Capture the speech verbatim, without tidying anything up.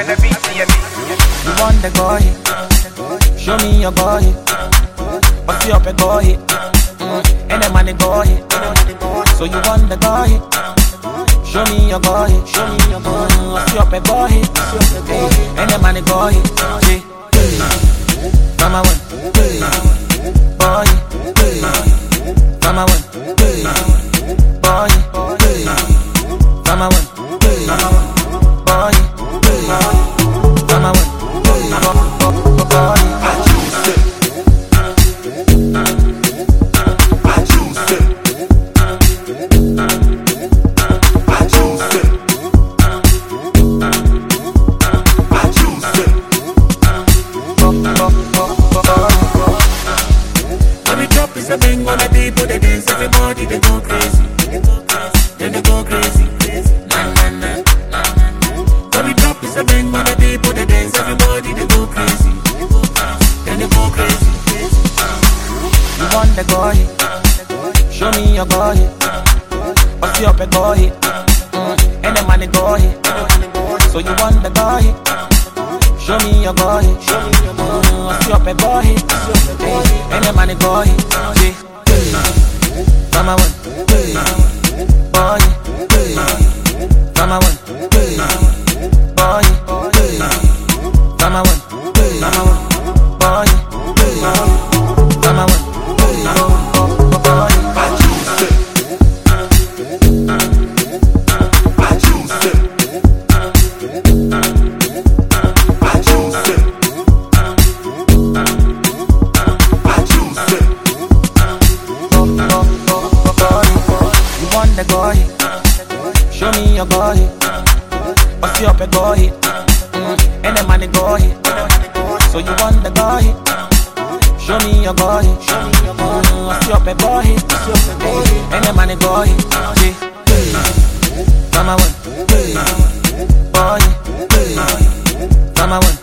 You want the boy? Show me your boy. What's your pet boy? Mm. And the money boy. So you want the boy? Show me your boy. Show me your boy. What's your pet boy? And the money boy. Come on, boy. Come on, boy. Come on, boy. Come on, boy. I choose it. I choose it. I choose it. I choose it. When the drop is a bang on the people, they dance, everybody they go crazy. Then they go crazy. Nah, nah, nah. When the drop is a bang on the people, they dance, everybody they go crazy. Then they go crazy. You want the boy? Show me your boy. What's your pet boy? Mm. And the money boy. So you want the boy? Show me your boy. Mm. What's your pet boy? And the money boy. Come on, boy. Come on, boy. Come on, boy. Come on, boy. I choose it. I choose it. I choose it. I choose it. You want the boy? Show me your boy. What's your pet boy? Mm. And the money boy. So you want the boy? Show me your boy. Mm. What's your pet boy? And the money boy. Come on, boy. Come on.